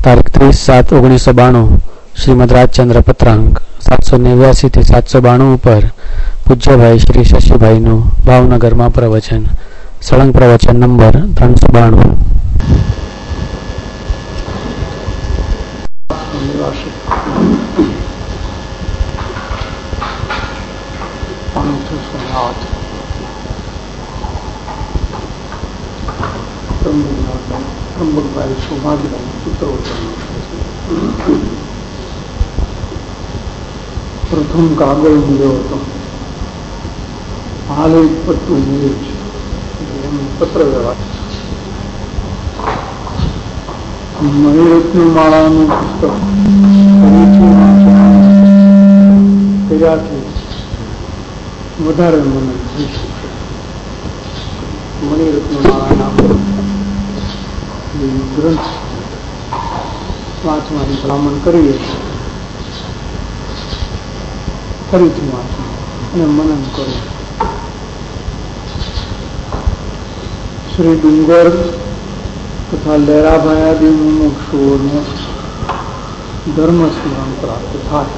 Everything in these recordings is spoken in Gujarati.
તારીખ 30/7/1992 શ્રીમદ રાજચંદ્ર પત્રાંક 789 થી 792 ઉપર પૂજ્યભાઈ શ્રી શશીભાઈનું ભાવનગરમાં પ્રવચન. સળંગ પ્રવચન નંબર 392. ત્રંબકભાઈ સૌભાગ્યભાઈ પુત્ર પ્રથમ કાગળ મળ્યો હતો, હાલ એક પત્તું મળ્યું છે, એમ પત્ર વ્યવહાર. મણિરત્ન માળાનું પુસ્તક કર્યાથી વધારે મને થઈ શકશે. મણિરત્ન માળાના ગ્રંથ વાંચવાની ભલામણ કરીએ, ફરીથી વાંચવું અને મનન કરવું. શ્રી ડુંગર તથા લહેરાભાઈ આદિ મુમુક્ષુઓને ધર્મ સ્મરણ પ્રાપ્ત થાય.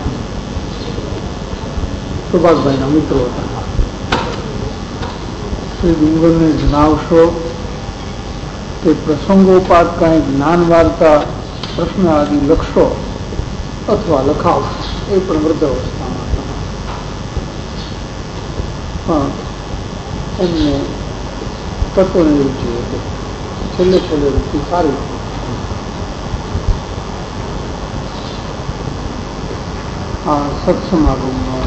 સુભાષભાઈના મિત્રો હતા. શ્રી ડુંગરને જણાવશો તે પ્રસંગોપાત કાંઈ જ્ઞાન વાર્તા પ્રશ્ન આદિ લખશો અથવા લખાવશો, એ પણ વૃદ્ધ અવસ્થામાં પણ એમને તત્વની રુચિ હતી. છેલ્લે રુચિ સારી. આ સત્સમાગમનો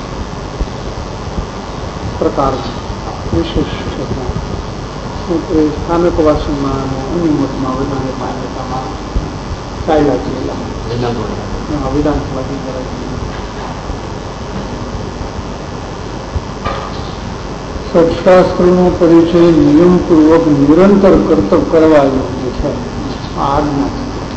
પ્રકાર વિશેષ છે. સ્થાનકવાસીમાં અને અનિમતમાં વધારે માન્યતામાં ચાલ્યા ગયેલા વિધાનસભાની સત્શાસ્ત્રનો પરિચય નિયમપૂર્વક નિરંતર કર્તવ્ય કરવા યોગ્ય છે. આજ્ઞા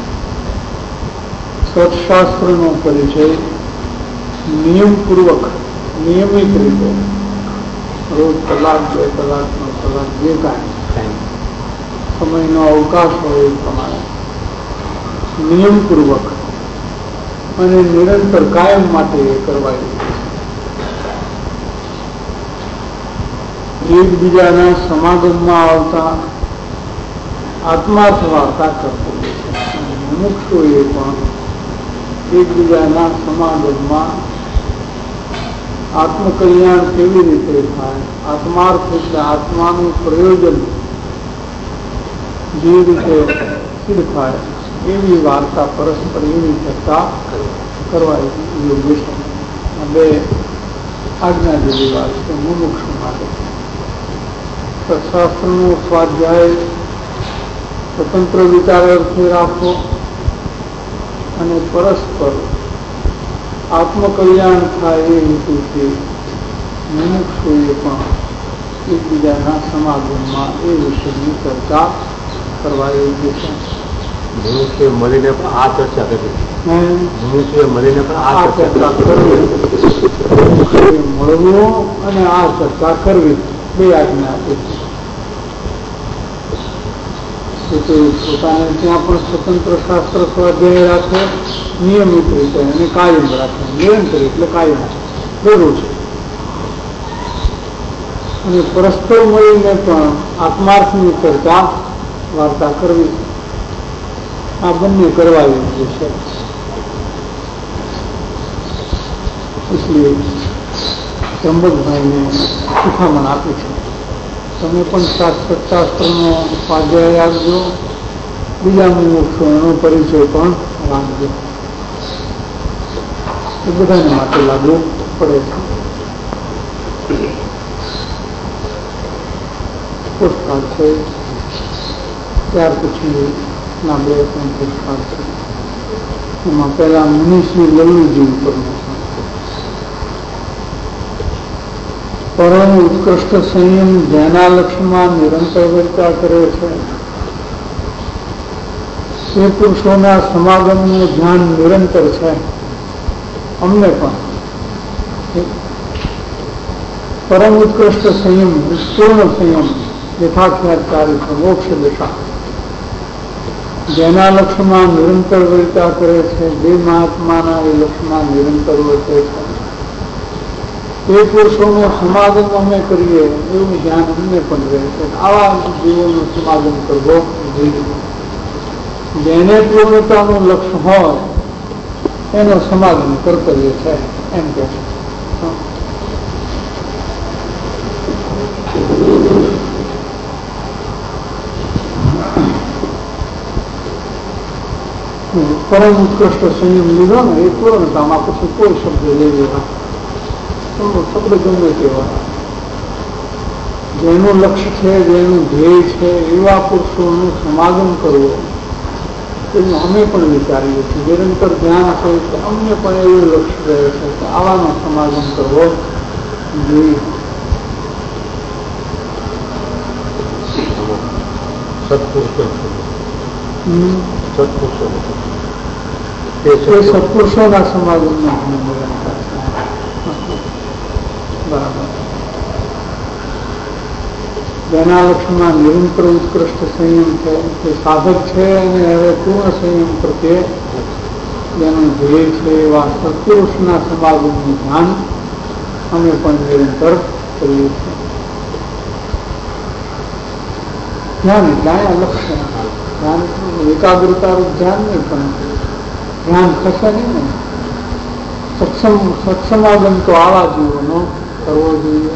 સત્શાસ્ત્રનો પરિચય નિયમપૂર્વક, નિયમિત રીતે રોજ કલાક 2 કલાક 3 કલાક જે કાંઈ સમયનો અવકાશ હોય એ પ્રમાણે નિયમપૂર્વક અને નિરંતર કાયમ માટે એ કરવા એકબીજાના સમાગમમાં આવતા આત્માર્થ વાર્તા કરતો. મુમુક્ષુએ પણ એકબીજાના સમાગમમાં આત્મકલ્યાણ કેવી રીતે થાય, આત્માર્થ એટલે આત્માનું પ્રયોજન જે રીતે સિદ્ધ થાય એવી વાર્તા પરસ્પર એવી ચર્ચા કરવા યોગ્ય છે. બે આજ્ઞા જેવી વાત છે મુમુક્ષુ માટે. શાસ્ત્રનો સ્વાધ્યાય સ્વતંત્ર વિચાર અર્થે રાખવો અને પરસ્પર આત્મકલ્યાણ થાય એ હેતુથી મુમુક્ષુએ પણ એકબીજાના સમાગમમાં એ વિષયની ચર્ચા કરવા યોગ્ય છે. મનુષ્ય મળીને પણ આ ચર્ચા કરવી. મનુષ્ય મળીને પણ આ ચર્ચા કરવી, મળવું અને આ ચર્ચા કરવી, બે આજ્ઞા આપી છે. પોતાને ત્યાં પણ સ્વતંત્ર શાસ્ત્ર સ્વાધ્યાય રાખે, નિયમિત રીતે અને કાયમ રાખે. નિરંતર એટલે કાયમ જરૂર છે. અને પરસ્પર મળીને પણ આત્માર્થની ચર્ચા વાર્તા કરવી, આ બંને કરવા યોગ્ય છે. એટલે ત્રંબકભાઈને શિખામણ આપી છે, તમે પણ સત્શાસ્ત્રનો સ્વાધ્યાય આપજો, બીજા મુમુક્ષુઓનો પરિચય પણ રાખજો. એ બધાને માટે લાગુ પડે છે. પુસ્તક છે, ત્યાર પછી ના 2-3 પુસ્તક છે. એમાં પહેલા મુનિશ્રી લલ્લુજી ઉપરનું પરમ ઉત્કૃષ્ટ સંયમ જેના લક્ષ્યમાં નિરંતર ચર્ચા કરે છે. એ પુરુષોના સમાગમનું ધ્યાન નિરંતર છે. અમને પણ પરમ ઉત્કૃષ્ટ સંયમ, પૂર્ણ સંયમ યથાખ્યાત કાર્ય મોક્ષ દિશા જેના લક્ષ્યમાં નિરંતર વર્તા કરે છે, જે મહાત્માના એ લક્ષ્યમાં નિરંતર વર્તે છે, એ પુરુષોનું સમાગમ અમે કરીએ એવું ધ્યાન અમને પણ રહે છે. આવા જીવોનું સમાગમ કરવો જોઈએ. જેને પૂર્ણતાનું લક્ષ્ય હોય એનો સમાગમ કર્તવ્ય છે એમ કે છે. પરમ ઉત્કૃષ્ટ સંયમ લીધો ને એ પૂર્ણતામાં પછી કોઈ શબ્દ લઈ લેવા, શબ્દ ગમે તેવા, જેનું લક્ષ્ય છે, જેનું ધ્યેય છે એવા પુરુષોનું સમાગમ કરવો એનું અમે પણ વિચારીએ છીએ. નિરંતર ધ્યાન છે કે અમને પણ એવું લક્ષ્ય રહે છે કે આવાનો સમાગમ કરવો જોઈએ. સત્પુરુષોના સમાગમના બરાબર. જેના લક્ષ્યમાં નિરંતર ઉત્કૃષ્ટ સંયમ છે, તે સાધક છે અને હવે પૂર્ણ સંયમ પ્રત્યે જેનું ધ્યેય છે એવા સત્પુરુષના સમાગમનું ધ્યાન અમે પણ નિરંતર કરીએ છીએ. ધ્યાન એટલે લક્ષ્ય ધ્યાન, એકાગ્રતાનું ધ્યાન નહીં, પણ ધ્યાન થશે નહીં ને. સત્સમાગમ તો આવા જીવોનો કરવો જોઈએ.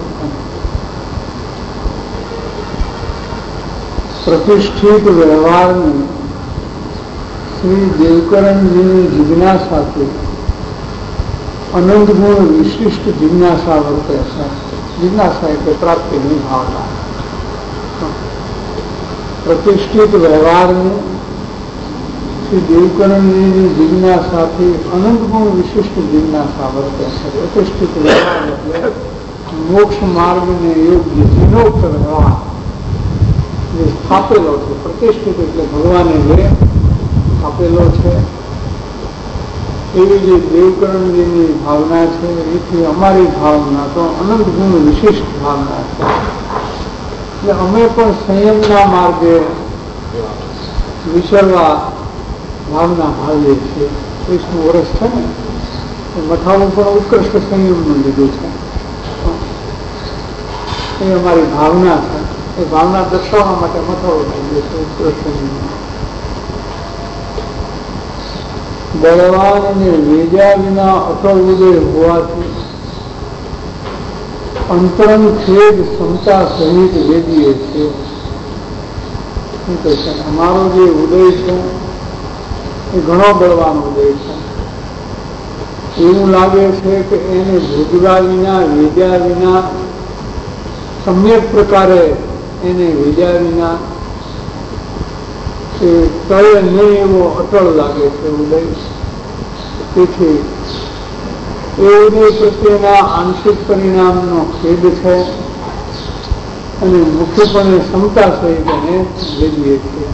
પ્રતિષ્ઠિત વ્યવહારની શ્રી દેવકરણજીની જિજ્ઞાસાથી અનંત ગુણ વિશિષ્ટ જિજ્ઞાસા વર્તે છે. જિજ્ઞાસા એટલે પ્રાપ્તિની ભાવના. પ્રતિષ્ઠિત વ્યવહારની શ્રી દેવકરણજીની જિજ્ઞાસાથી અનંત ગુણ વિશિષ્ટ જિજ્ઞાસા વર્તે છે. પ્રતિષ્ઠિત વ્યવહાર એટલે મોક્ષ માર્ગને યોગ્ય જીનોક્ત વ્યવહાર જે સ્થાપેલો છે. પ્રતિષ્ઠિત એટલે ભગવાને જે સ્થાપેલો છે એવી જે દેવકરણજીની ભાવના છે એથી અમારી ભાવના તો અનંત ગુણ વિશિષ્ટ ભાવના છે. એટલે અમે પણ સંયમના માર્ગે વિચરવા ભાવના ભાવીએ છીએ. 30 વર્ષ છે ને મઠાનું પણ ઉત્કૃષ્ટ સંયમનું લીધું છે. એ અમારી ભાવના છે. એ ભાવના દર્શાવવા માટે મથાળો થઈ ગયો છે ઉત્કૃષ્ટ સંયમ. બળવાન અને વેજા વિના અટળ ઉદય હોવાથી અંતરંગ ખેદ ક્ષમતા સહિત વેદીએ છે. અમારો જે ઉદય છે એ ઘણો બળવાન ઉદય છે. એવું લાગે છે કે એને ભોગવા વિના, વેદ્યા વિના, સમ્યક પ્રકારે એને વેદ્યા વિના એ તળે નહીં એવો અટળ લાગે છે ઉદય. તેથી એ ઉદય પ્રત્યેના આંશિક પરિણામનો ખેદ છે અને મુખ્યપણે ક્ષમતા સહિત એને વેદીએ છીએ.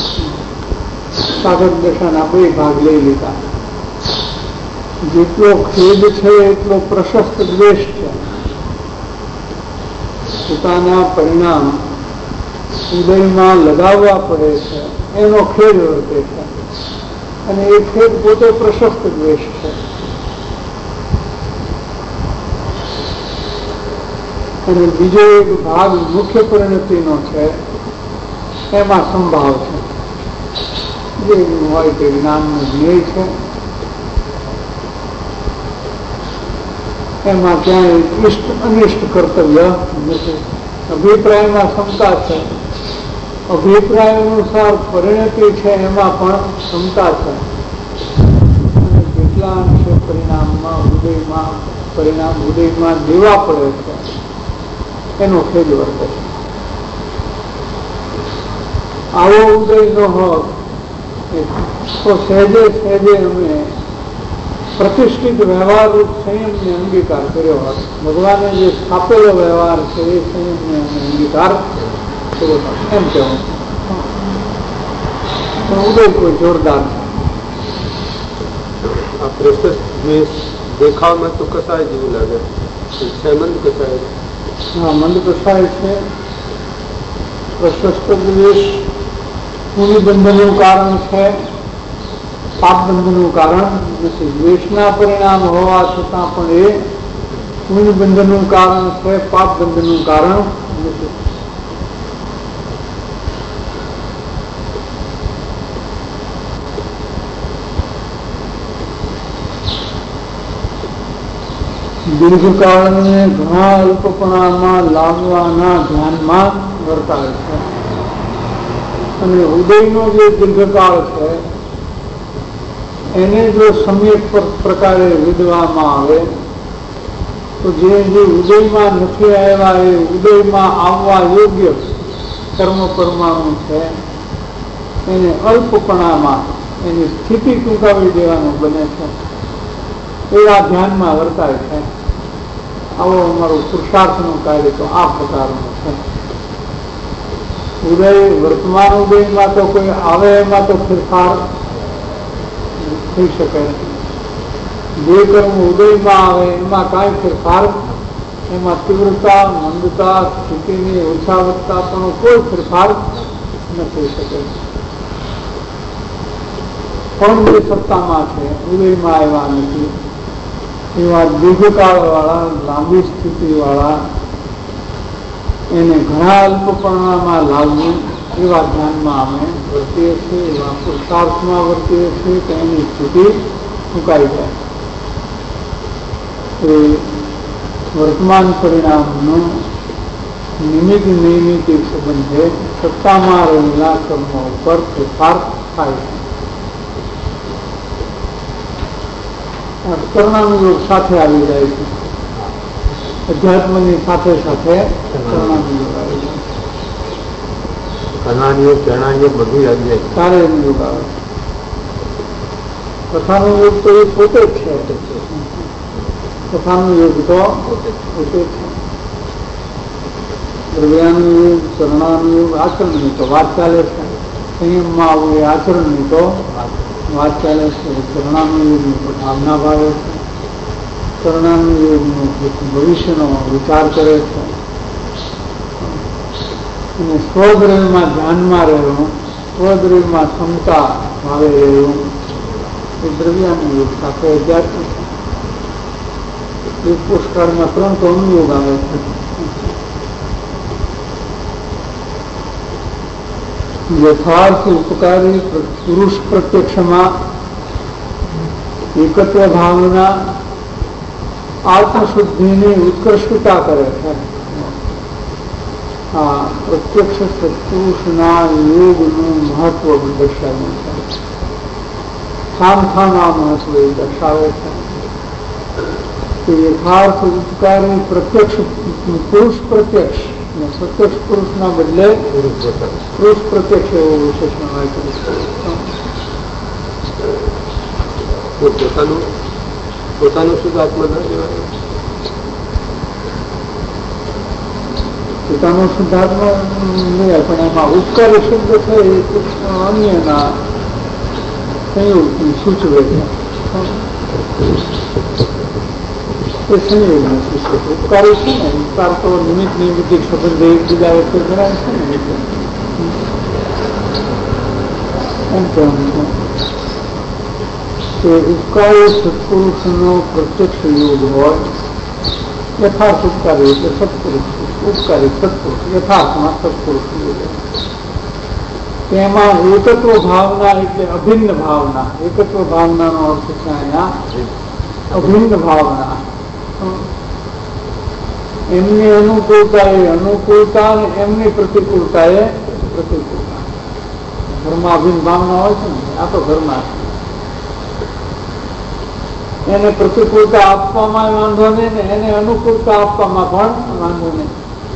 સાધક દશાના 2 ભાગ લઈ લીધા. જેટલો ખેદ છે એટલો પ્રશસ્ત દ્વેષ છે. પોતાના પરિણામ ઉદયમાં લગાવવા પડે છે એનો ખેદ વર્તે છે અને એ ખેદ પોતે પ્રશસ્ત દ્વેષ છે. અને બીજો એક ભાગ મુખ્ય પરિણતિનો છે, એમાં સંભાવ છે. જે હોય તે જ્ઞાનનું ધ્યેય છે એમાં ક્યાંય ઇષ્ટ અનિષ્ટ કર્તવ્ય નથી. અભિપ્રાયમાં ક્ષમતા છે, અભિપ્રાય અનુસાર પરિણતિ છે એમાં પણ ક્ષમતા છે. અને જેટલા અંશે પરિણામમાં ઉદયમાં દેવા પડે છે એનો ખેદ વર્તે છે. આવો ઉદય નો હોત તો સહેજે અમે પ્રતિષ્ઠિત વ્યવહાર રૂપ સંયમને અંગીકાર કર્યો હોત. ભગવાને જે સ્થાપેલો વ્યવહાર છે એ સંયમને અમે અંગીકાર કર્યો હોત એમ કહેવું. ઉદય કોઈ જોરદાર છે. દેખાવમાં તો કસાય જેવું લાગે છે. મંદ કસાય. હા, મંદ કસાય છે. પ્રશસ્ત દ્વેષ પુણ્ય બંધનનું કારણ છે, પાપ બંધનનું કારણ નથી. દ્વેષના પરિણામ હોવા છતાં પણ એ પુણ્ય બંધનનું કારણ છે, પાપ બંધનનું કારણ નથી. દીર્ઘકાળને ઘણા અલ્પપણામાં લાવવાના ધ્યાનમાં વર્તાય છે. અને ઉદયનો જે દીર્ઘકાળ છે એને જો સમ્યક પ્રકારે વિધવામાં આવે તો જે ઉદયમાં નથી આવ્યા એ ઉદયમાં આવવા યોગ્ય કર્મ પરમાણુ છે એને અલ્પપણામાં એની સ્થિતિ ટૂંકાવી દેવાનું બને છે. એવા ધ્યાનમાં વર્તાય છે. આવો અમારો પુરુષાર્થનું કાર્ય તો આ પ્રકારનું છે. ઉદય વર્તમાન ઉદયમાં તો કોઈ આવે એમાં તો ફેરફાર થઈ શકે નહીં. જે કર્મ ઉદયમાં આવે એમાં કાંઈ ફેરફાર, એમાં તીવ્રતા, મંદતા, સ્થિતિની ઓછા વધતા પણ કોઈ ફેરફાર ન થઈ શકે. પણ જે સત્તામાં છે ઉદયમાં આવ્યા નથી એવા દીર્ઘકાળ વાળા, લાંબી સ્થિતિ વાળા એને ઘણા અલ્પપણામાં લાવવું એવા ધ્યાનમાં અમે વર્તીએ છીએ, એવા પુરુષાર્થમાં વર્તીએ છીએ કે એની સ્થિતિ ટૂંકાઈ જાય. એ વર્તમાન પરિણામનો નિમિત્ત નૈમિતિક સંબંધે સત્તામાં રહેલા કર્મો ઉપર ફેરફાર થાય છે. કર્ણાનુયોગ સાથે આવી જાય છે. અધ્યાત્મની સાથે સાથે કર્ણાનુયોગ આવી જાય. કર્ણાનુયોગ, ચરણાનુયોગ બધું આવી જાય. સારે યોગ આવે. કથાનો યોગ તો એ પોતે જ છે. કથાનો યોગ તો પોતે છે. દ્રવ્યાનુયોગ, ચરણાનુયોગ, આચરણની તો વાત ચાલે છે. સંયમમાં આવું એ આચરણની તો વાત ચાલે છે. ચરણાનુયોગની તો ભાવના ભાવે છે. ચરણાનુયોગનો ભવિષ્યનો વિચાર કરે છે. અને સ્વદ્રવ્યમાં ધ્યાનમાં રહેવું, સ્વદ્રવ્યમાં ક્ષમતા ભાવે રહેવું એ દ્રવ્યાનુયોગ સાથે અધ્યાત્મ છે. એક પુષ્કાળમાં 3 તો અનુયોગ આવે છે. યથાર્થ ઉપકારી પુરુષ પ્રત્યક્ષમાં એકત્વ ભાવના આત્મશુદ્ધિની ઉત્કૃષ્ટતા કરે છે. આ પ્રત્યક્ષ સત્પુરુષના યોગનું મહત્વ દર્શાવ્યું છે. સામખાના મહત્વ એ દર્શાવે છે કે યથાર્થ ઉપકારી પ્રત્યક્ષ પુરુષ પ્રત્યક્ષ, પ્રત્યક્ષ પુરુષના બદલે પુરુષ પ્રત્યક્ષ એવો વિશેષણ વાંચ્યું. પોતાનું શુદ્ધ આત્મા ન કહેવાય. પોતાનો શુદ્ધાત્મા નહીં, પણ એમાં ઉપકારી શબ્દ છે એ અન્યના સંયોગથી સૂચવે છે. એ સંયોગને સૂચવે છે. ઉપકારી છે ને, ઉપકાર તો નિમિત્ત નૈમિત્તિક સંબંધે એકબીજા વચ્ચે જણાય છે ને, એમ કહેવાનું કે ઉપકારી સત્પુરુષનો પ્રત્યક્ષ યોગ હોય. યથાર્થ ઉપકારી એટલે સત્પુરુષ, ઉપકારી સત્પુરુષ, યથાર્થમાં સત્પુરુષ યોગ. તેમાં એકત્વ ભાવના એટલે અભિન્ન ભાવના. એકત્વ ભાવનાનો અર્થ છે અહીંયા અભિન્ન ભાવના. એમની અનુકૂળતા એ અનુકૂળતા અને એમની પ્રતિકૂળતા એ પ્રતિકૂળતા. ઘરમાં અભિન્ન ભાવના હોય છે ને, આ તો ઘરમાં એને પ્રતિકૂળતા આપવામાં વાંધો નહીં ને એને અનુકૂળતા આપવામાં પણ વાંધો નહીં.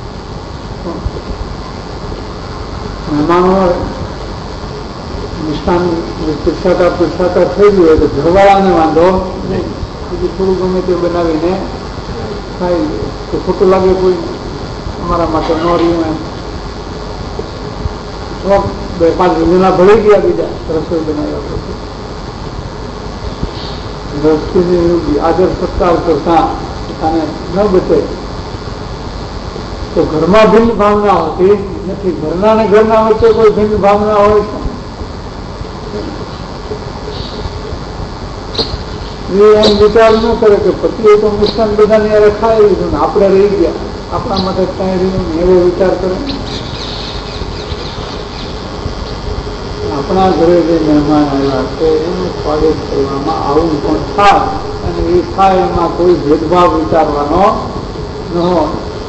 મહેમાન હોય, નિષ્ઠાન પૃચ્છાતા થઈ ગયું હોય તો ઘરવાળાને વાંધો નહીં. બીજું થોડું ગમે તે બનાવીને ખાઈ લે તો ખોટું લાગે કોઈ અમારા માટે ન રહ્યું એમ. 2-5 જણા ભળી ગયા બીજા રસોઈ બનાવ્યા પછી દ્રષ્ટિની આદર સત્કાર કરતા પોતાને ન બચે તો ઘરમાં ભિન્ન ભાવના હોતી નથી. ઘરના ને ઘરના વચ્ચે કોઈ ભિન્ન ભાવના હોય છે. એમ વિચાર ન કરે કે પતિએ તો મિષ્ટાન બધાને યારે ખાઈ લીધું ને આપણે રહી ગયા, આપણા માટે કઈ રહ્યું ને એવો વિચાર કરે. આપણા ઘરે જે મહેમાન આવ્યા છે એનું સ્વાગત કરવામાં આવું પણ થાય, અને એ થાય એમાં કોઈ ભેદભાવ વિચારવાનો ન હોય.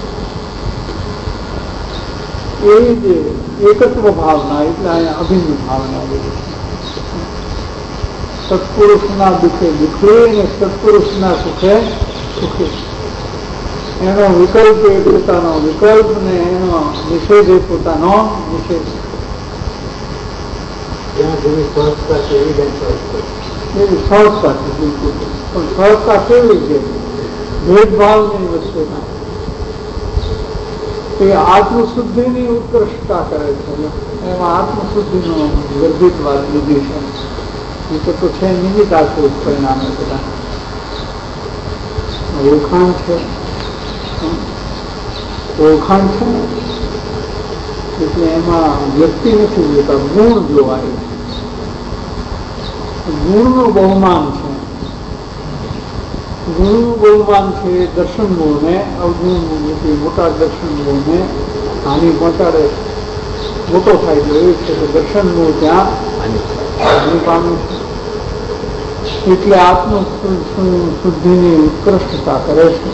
એ જે એકત્વ ભાવના એટલે અહીંયા અભિન્ન ભાવના છે. સત્પુરુષના દુઃખે દુઃખી અને સત્પુરુષના સુખે સુખી. એનો વિકલ્પ એ પોતાનો વિકલ્પ ને એનો નિષેધ એ પોતાનો નિષેધ. એવી સહજતા છે બિલકુલ. પણ સહજતા કેવી છે? ભેદભાવની વસ્તુ ના. એ આત્મશુદ્ધિની ઉત્કૃષ્ટતા કરે છે. એમાં આત્મશુદ્ધિનો ગર્ભિત વાત લીધી છે. એ તો છે નિમિત્ત આશ્રિત પરિણામે બધા ઓળખાણ છે. ઓળખાણ છે ને એટલે એમાં વ્યક્તિ નથી જોતા, ગુણ જોવાય. ગુણનું બહુમાન છે. ગુણનું બહુમાન છે દર્શન ગુણને અવગુણ મોટા દર્શન ગુણને હાનિ પહોંચાડે, મોટો ફાયદો એ છે કે દર્શન ગુણ ત્યાં હાનિ પામે છે. એટલે આત્મ શુદ્ધિની ઉત્કૃષ્ટતા કરે છે.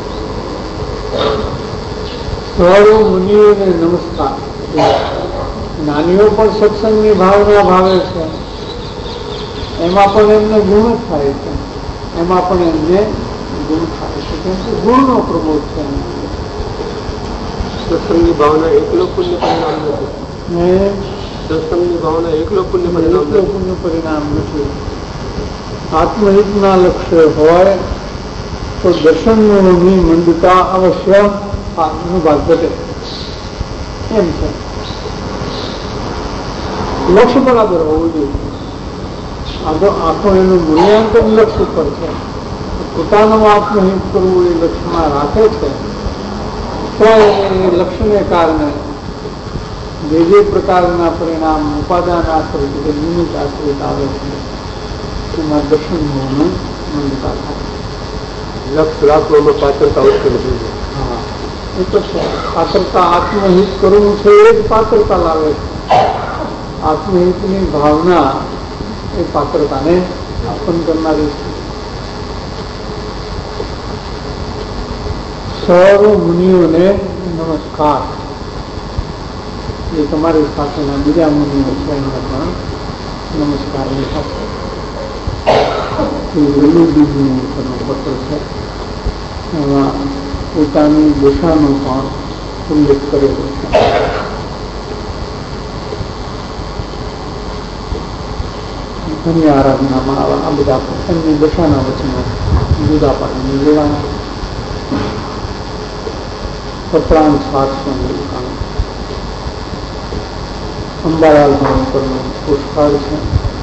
સર્વ મુનિઓને નમસ્કાર. નાનીઓ પણ સત્સંગની ભાવના ભાવે છે. એમાં પણ એમને ગુણ થાય છે. એમાં પણ એમને ગુણ થાય છે. કેમ કે ગુણનો પ્રમોદ છે. સત્સંગની ભાવના એકલો પુણ્ય પરિણામ નથી. સત્સંગની ભાવના એકલો પુણ્ય પરિણામ નથી. આત્મહિતના લક્ષ્ય હોય તો દર્શનની મંદતા અવશ્ય અનુભાગ ઘટે એમ છે. લક્ષ્ય બરાબર હોવું જોઈએ. આખું એનું મૂલ્યાંકન લક્ષ્ય પર છે. પોતાનું આત્મહિત કરવું એ લક્ષ્યમાં રાખે છે તો એ લક્ષ્યને કારણે જે પ્રકારના પરિણામ ઉપાદાન આશ્રિત કે નિમિત્ત આશ્રિત આવે છે એમાં દર્શન મંદતા થાય. લક્ષ્ય રાખવામાં પાત્રતા ઉત્પન્ન થઈ જાય. હા, એ તો છે. પાત્રતા આત્મહિત કરવું છે એ જ પાત્રતા લાવે છે. આત્મહિતની ભાવના એ પાત્રતાને આપન કરનારી છે. સર્વ મુનિઓને નમસ્કાર. એ તમારી સાથેના બીજા મુનિઓ છે એમને પણ નમસ્કાર લીધા છે. વલ્લુભજીનું પત્ર છે. એમાં પોતાની દશાનો પણ ઉલ્લેખ કરેલો છે. ધન્ય આરાધનામાં આ બધા એમની દશાના વચનો જુદા પાડીને લેવાના. કપડાં 791 અંબાલાલ ભણકરનો પુષ્પાળ છે.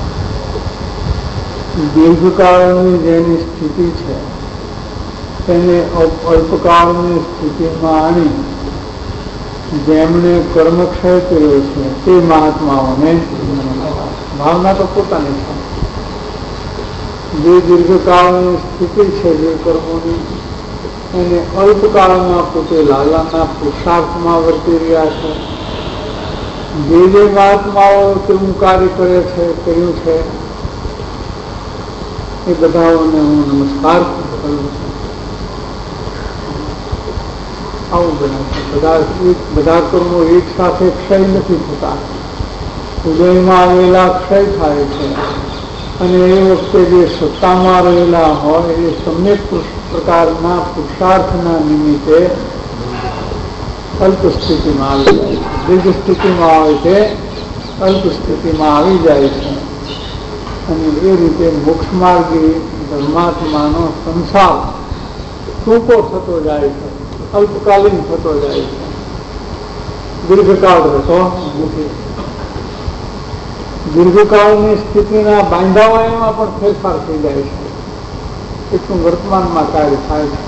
દીર્ઘકાળની જેની સ્થિતિ છે તેને અલ્પકાળની સ્થિતિમાં આણી જેમણે કર્મક્ષય કર્યો છે તે મહાત્માઓને ભાવના તો પોતાની છે. જે દીર્ઘકાળની સ્થિતિ છે જે કર્મોની એને અલ્પકાળમાં પોતે લાલાના પુરુષાર્થમાં વર્તી રહ્યા છે. જે મહાત્માઓ કેવું કાર્ય કરે છે કર્યું છે એ બધાઓને હું નમસ્કાર કરું છું. આવું બધા કર્મો એક સાથે ક્ષય નથી થતા. ઉદયમાં આવેલા ક્ષય થાય છે અને એ વખતે જે સત્તામાં રહેલા હોય એ સમ્યક પ્રકારના પુરુષાર્થના નિમિત્તે અલ્પ સ્થિતિમાં આવી જાય છે. દીર્ઘ સ્થિતિમાં આવે છે અલ્પ સ્થિતિમાં આવી જાય છે. અને એ રીતે મોક્ષ માર્ગી ધર્માત્માનો સંસાર ટૂંકો થતો જાય છે, અલ્પકાલીન થતો જાય છે, દીર્ઘકાળ રહેતો નથી. દીર્ઘકાળની સ્થિતિના બાંધાવા એમાં પણ ફેરફાર થઈ જાય છે. એટલું વર્તમાનમાં કાર્ય થાય છે.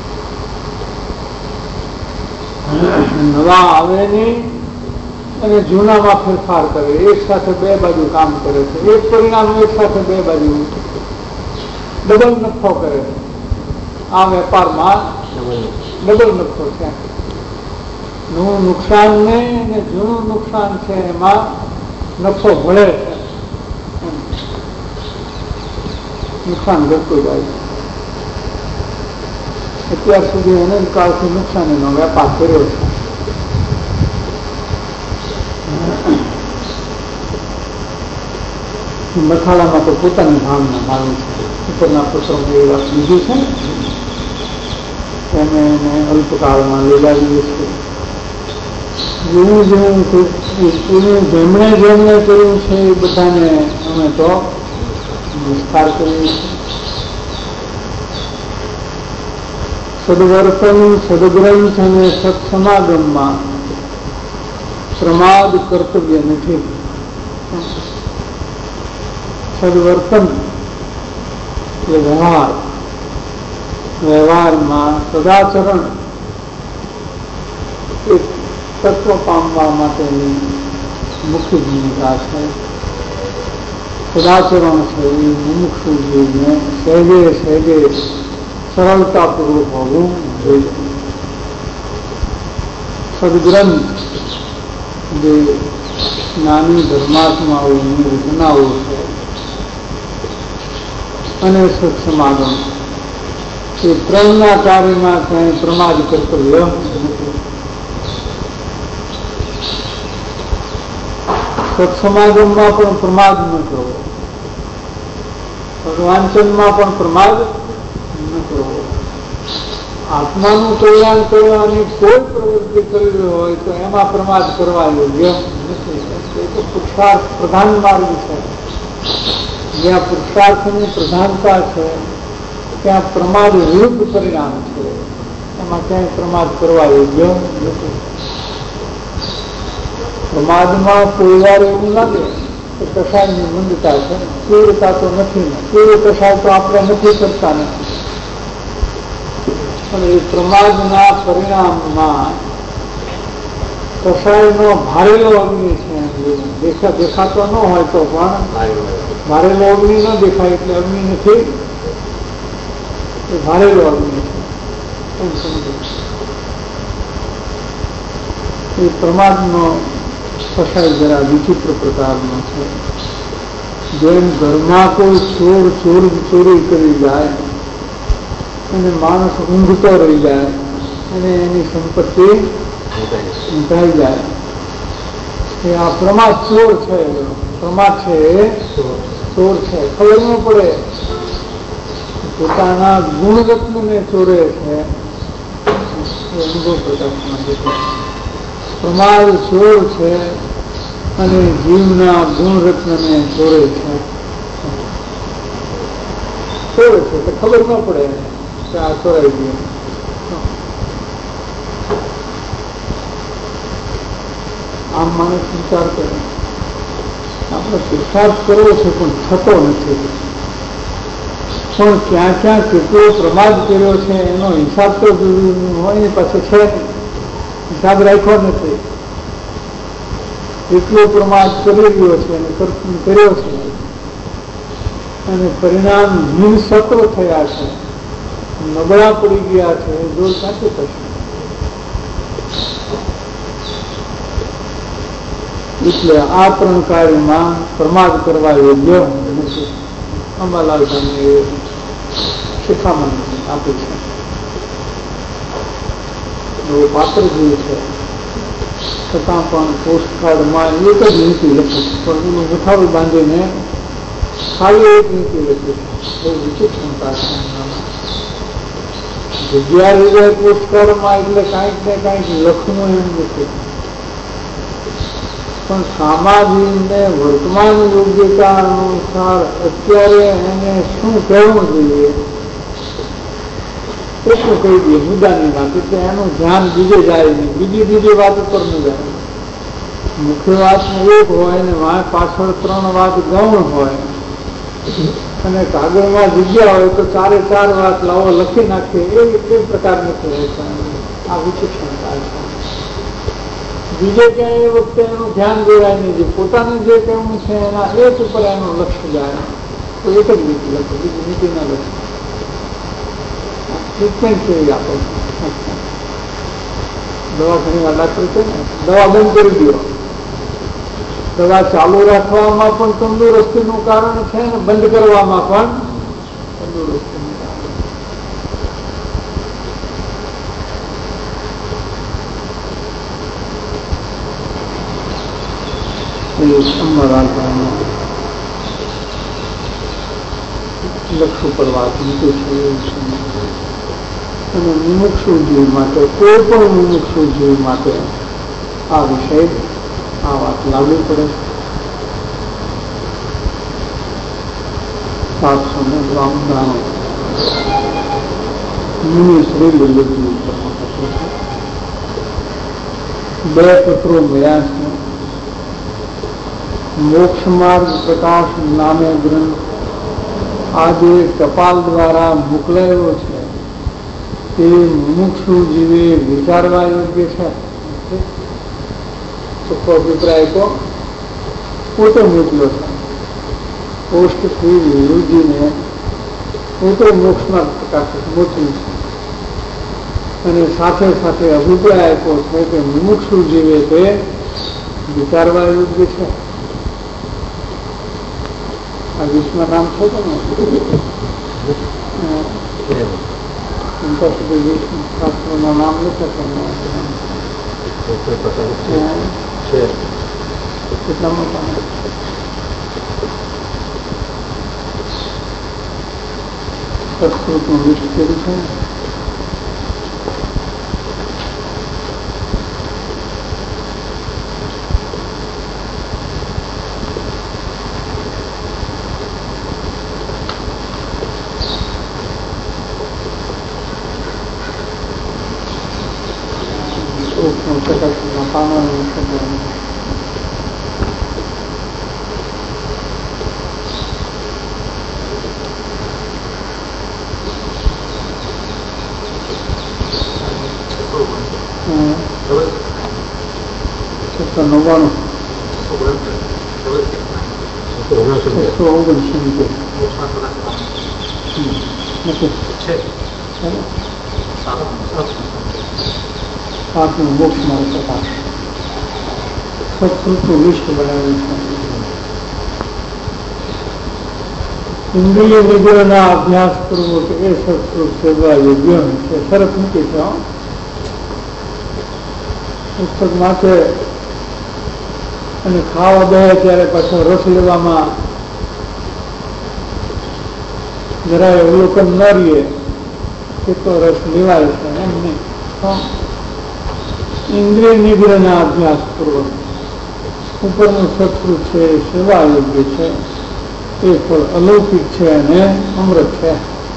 નવા આવે નહીં અને જૂનામાં ફેરફાર કરે. એક સાથે બે બાજુ કામ કરે છે. એક પરિણામ એક સાથે બે બાજુ ડબલ નફો કરે. આ વેપારમાં ડબલ નફો છે. નવું નુકસાન નહીં ને જૂનું નુકસાન છે એમાં નફો મળે છે. નુકસાન ઘટતું જાય છે. અત્યાર સુધી અનંત કાળથી નુકસાનીનો વેપાર કર્યો છે. મથાળામાં તો પોતાની ભાવના માલુમ છે. ઉપરના પુત્રોને એ વાત બીજી છે ને એને અલ્પકાળમાં લેલાવીએ છીએ. જેવું જેમણે જેમણે કર્યું છે એ બધાને અમે તો વિસ્તાર કરીએ છીએ. સદવર્તન, સદગ્રંથ અને સત્સમાગમમાં પ્રમાદ કર્તવ્ય નથી. સદવર્તન એટલે વ્યવહાર, વ્યવહારમાં સદાચરણ એક તત્વ પામવા માટેની મુખ્ય ભૂમિકા છે. સદાચરણ છે એ મુમુક્ષુ જીવને સહેજે સહેજે સરળતાપૂર્વક હોવું જોઈએ. સદગ્રંથ જે નાની ધર્માત્માઓની રચનાઓ છે અને સત્સમાગમ એ ત્રણના કાર્યમાં ક્યાંય પ્રમાદ કર્તવ્ય નથી. સત્સમાગમમાં પણ પ્રમાદ ન કરવો, ભગવાંચનમાં પણ પ્રમાદ ન કરવો. આત્માનું કલ્યાણ કરવાની કોઈ પ્રવૃત્તિ કરવી હોય તો એમાં પ્રમાદ કરવા યોગ્ય નથી. એ તો પુરુષાર્થ પ્રધાન માર્ગ છે. જ્યાં પુરુષાર્થની પ્રધાનતા છે ત્યાં પ્રમાદ વિરુદ્ધ પરિણામ છે. એમાં ક્યાંય પ્રમાદ કરવા યોગ્ય નથી. પ્રમાદમાં કોઈ વાર એવું લાગે કે કશાયની મંદતા છે, તીવ્રતા તો નથી ને, તીવ્ર કશાય તો આપણે નથી કરતા નથી. પણ એ પ્રમાદના પરિણામમાં કશાયનો ભારેલો અગ્નિ છે. દેખાતો ન હોય તો પણ ભારેલો અગ્નિ ન દેખાય એટલે અગ્નિ નથી, એ ભારેલો અગ્નિ છે. એ પ્રમાદનો કશાય જરા વિચિત્ર પ્રકારનો છે. જેમ ઘરમાં કોઈ ચોર ચોરી કરી જાય અને માણસ ઊંઘતો રહી જાય અને એની સંપત્તિ ઊંઘાઈ જાય, એ આ પ્રમાદ ચોર છે. પ્રમાદ છે ચોર છે. ખબર ન પડે પોતાના ગુણરત્નને ચોરે છે. પ્રમાદ ચોર છે અને જીવના ગુણરત્નને ચોરે છે. ચોરે છે તો ખબર ન પડે કે આ ચોરાઈ ગયું. આમ માણસ વિચાર કરે આપણે પુરુષાર્થ કરવો છે પણ થતો નથી. પણ ક્યાં ક્યાં કેટલો પ્રમાદ કર્યો છે એનો હિસાબ તો હોય પાછો છે, હિસાબ રાખ્યો નથી. એટલો પ્રમાદ કરી રહ્યો છે અને કર્યો છે અને પરિણામ નિસત્ર થયા છે, નબળા પડી ગયા છે. જોર ક્યાંથી થશે? એટલે આ ત્રણ કાર્યમાં પ્રમાદ કરવા યોગ્ય નથી. અંબાલાલ સ્વામીએ શિખામણ આપી છે. પાત્ર જેવું છે છતાં પણ પોસ્ટકાર્ડમાં એક જ નીતિ લખી, પણ એનું મુઠાવી બાંધીને ખાલી એક નીતિ લખી. બહુ વિચિત્રતા છે. જગ્યા રહી જાય પોસ્ટકાર્ડમાં એટલે કાંઈક ને કાંઈક લખવું એમ નથી. પણ સામાજિકને વર્તમાન યોગ્યતા અનુસાર અત્યારે એને શું કહેવું જોઈએ એટલું કહી દઈએ મુદ્દાની વાત. એટલે એનું ધ્યાન બીજે જાય નહીં, બીજી વાત ઉપર ન જાય. મુખ્ય વાત એક હોય ને પાછળ ત્રણ વાત ગૌણ હોય અને કાગળમાં જગ્યા હોય તો ચારે ચાર વાત લાવો લખી નાખીએ એ પ્રકારની આ વિચિત્રતા છે. બીજે ક્યાંય એ વખતે એનું ધ્યાન દોરાય નહીં. પોતાનું જે કહેવું છે એના એક ઉપર એનું લક્ષ્ય જાય તો એક જ નીતિ લખો, બીજી નીતિ ના લખો. ટ્રીટમેન્ટ કેવી આપો? દવા ઘણી વાર ડાક્ટર છે ને દવા બંધ કરી દો. દવા ચાલુ રાખવામાં પણ તંદુરસ્તીનું કારણ છે ને બંધ કરવામાં પણ તંદુરસ્તીનું કારણ. લક્ષ ઉપર વાત મૂકી છે. અને મુમુક્ષુ જીવ માટે, કોઈ પણ મુમુક્ષુ જીવ માટે આ વિષય, આ વાત લાગુ પડે. 792 મુનિ શ્રી વલ્લભજી ઉપર બે પત્રો મળ્યા છે. મોક્ષ માર્ગ પ્રકાશ નામે ગ્રંથ આજે ટપાલ દ્વારા મોકલાયો છે તે મુમુક્ષુ જીવે વિચારવા યોગ્ય છે. ચોખ્ખો અભિપ્રાય તો પોતે મોકલ્યો છે. પોસ્ટથી વિરુજીને પોતે મોક્ષમાં પ્રકાશ મોકલ્યું છે અને સાથે સાથે અભિપ્રાય આપ્યો છે કે મુમુક્ષુ જીવે તે વિચારવા યોગ્ય છે. આ વિશ્વમાં નામ છે કે શાસ્ત્રોના નામ નથી કેટલા મોટા સંસ્કૃતનું લિસ્ટ કર્યું છે. મોક્ષ માર્ગ પ્રકાશ સત્કૃતનું લિસ્ટ બનાવ્યું છે. ઇન્દ્રિય નિગ્રહના અભ્યાસ કરવો કે એ સત્કૃત સેવા યોગ્ય છે. શરત મૂકી છે. પુસ્તક માથે અને ખાવા બે ત્યારે પાછો રસ લેવામાં જરાય અવલોકન ન રહીએ એ તો રસ લેવાય છે એમ નહીં. ઇન્દ્રિય નિગ્રહના અભ્યાસ કરવો ઉપરનું સત્કૃત છે, સેવા યોગ્ય છે, એ ફળ અલૌકિક છે અને અમૃત છે.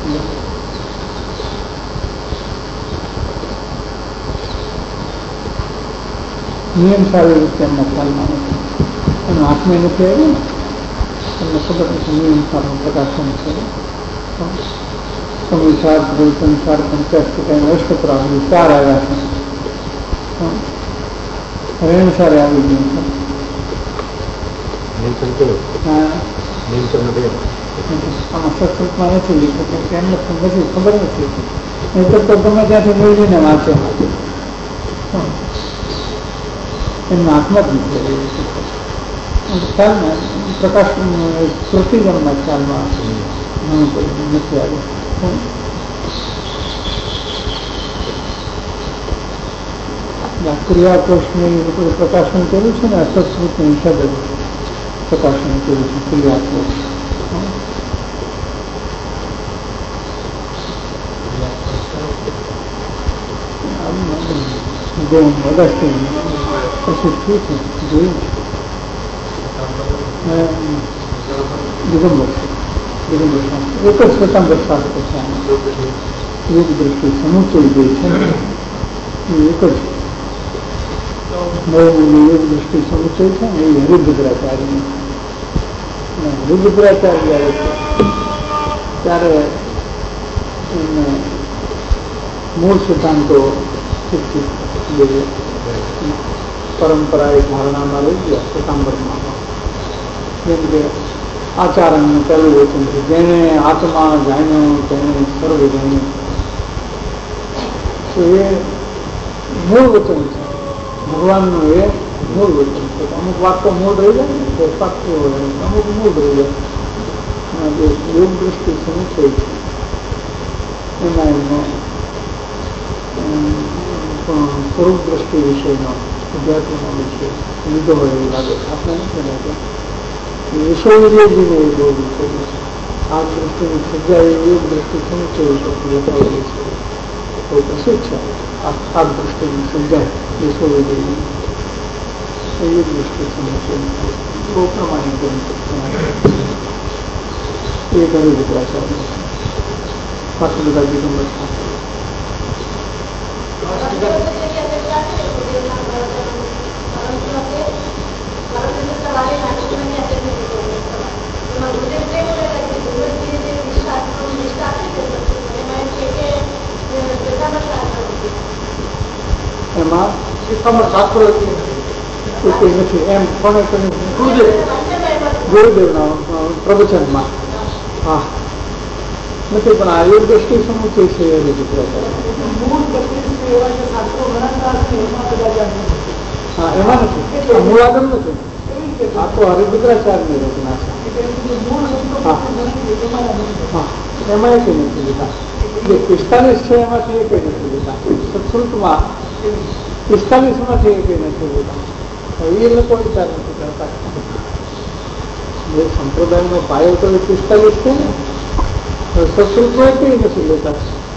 નિયમ સારી રીતે એમના ખ્યાલમાં નથી અને હાથમાં નથી આવ્યું. તમને ખબર નથી નિયમ સારનું પ્રકાશન છે. સંસાર સંસાર 50% અષ્ટપુરા 4 આવ્યા છે. રેણસારે આવી ગયું છે. આમાં સંસ્કૃતમાં નથી લીધું કે એમને નથી ખબર નથી. નહીં તો ગમે ત્યાંથી મેળવીને વાંચે એમના હાથમાં જ નથી ખ્યાલમાં પ્રકાશ પ્રતિગમના ખ્યાલમાં ઘણું બધું નથી આવ્યું. ક્રિયાકોષને પ્રકાશન કર્યું છે ને અસત્કૃતની હિસાબે પ્રકાશન કર્યું છે ક્રિયાકોષ. પછી શું છે જોયું દિગંબર એક જ સ્વતંત્ર શાસ્ત્ર છે. યોગ દ્રષ્ટિ સમુચય જે છે એ એક જ યોગ દ્રષ્ટિ સમુચય છે ને એ હરિભદ્રાચાર્ય હરિભદ્રાચાર્ય ત્યારે એમને મૂળ સિદ્ધાંતો પરંપરા એક ધારણામાં લઈ ગયા. શ્વેતાંબરમાં જેમ કે આચાર્યનું પહેલું વચન છે, જેને આત્મા જાણ્યો તેને સર્વ જાણ્યું. તો એ મૂળ વચન છે ભગવાનનું, એ મૂળ વચન છે. અમુક વાત તો મૂળ રહી જાય ને, તો પાક્કું હોય, અમુક મૂળ રહી જાય. જે યોગ દ્રષ્ટિ સમુચય છે એમાં એમનો સ્વરૂપ દ્રષ્ટિ વિષયનો વિદ્યાર્થીનો વિષય લીધો હોય એવું લાગે. આપણે નથી લાગે. વિશ્વવિદ્યાજીને એ બહુ વિષય છે. આ દ્રષ્ટિની સજાએ યોગ દ્રષ્ટિ સમુચય લખાવેલી છે. તો પ્રસિદ્ધ છે આ દ્રષ્ટિની સજાએ વિશ્વવિદ્યાજી યોગ દ્રષ્ટિ સમુચય બહુ પ્રમાણિક ગ્રંથ એ ઘણી વિદ્યાચાર્ય પાછું બધા દિગંબર એમાં શાસ્ત્રો કોઈ નથી એમ પણ ગુરુદેવના પ્રવચનમાં હા નથી, પણ આ યોગ દ્રષ્ટિ સમુચય છે એ હા એમાં નથી, મૂળ આગળ નથી. આ તો હરિભદ્રાચાર્યની રચના છે. એમાં એક નથી લીધા. જે 45 છે એમાંથી એક નથી લીધા. સંસ્કૃતમાં 45 માંથી એક નથી લીધા. એ લોકો વિચાર નથી કરતા. જે સંપ્રદાયનો પાયો તો 45 છે ને, સંસ્કૃતમાં કઈ નથી લેતા.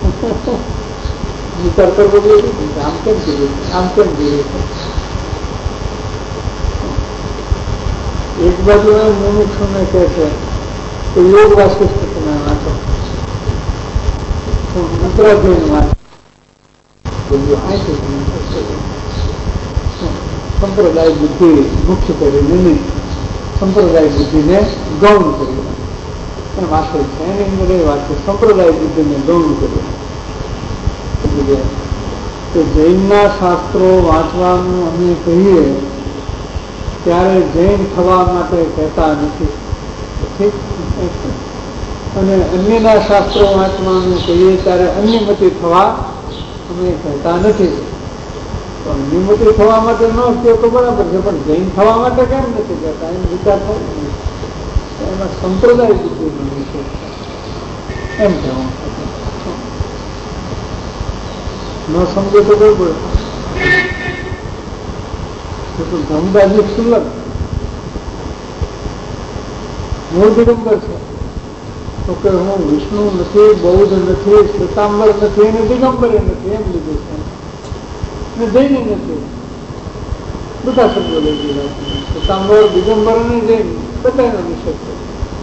વિચાર કરવો જોઈએ આમ કેમ જોઈએ, આમ કેમ જોઈએ. એક બાજુ મુમુક્ષુને કહે છે કે યોગ વાસિષ્ઠ તમે વાંચો, ઉત્તરાધ્યાય વાંચો, સંપ્રદાય બુદ્ધિ મુખ્ય કરીને નહીં, સંપ્રદાય બુદ્ધિને ગૌણ કરી એમ આશય છે. એની અંદર એ વાત છે સંપ્રદાય બુદ્ધિને ગૌણ કરી. તો જૈનના શાસ્ત્રો વાંચવાનું અમે કહીએ ત્યારે જૈન થવા માટે કહેતા નથી, અને અન્યના શાસ્ત્રો વાંચવાનું કહીએ ત્યારે અન્યમતી થવા અમે કહેતા નથી. તો અન્યમતી થવા માટે ન કહે તો બરાબર છે, પણ જૈન થવા માટે કેમ નથી કહેતા એમ વિચાર થાય. એમાં સંપ્રદાય બુદ્ધિનો વિષય એમ કહેવું. ન સમજો તો બરોબર. ધમદાજી સુલભ મૂળ દિગંબર છે, તો કે હું વિષ્ણુ નથી, બૌદ્ધ નથી, શ્વેતાંબર નથી અને દિગંબરે નથી એમ લીધું છે. ને જૈન નથી, બધા શબ્દો લઈ દીધા. શ્વેતાંબર, દિગંબર અને જૈન બધાનો નિષેધ છે.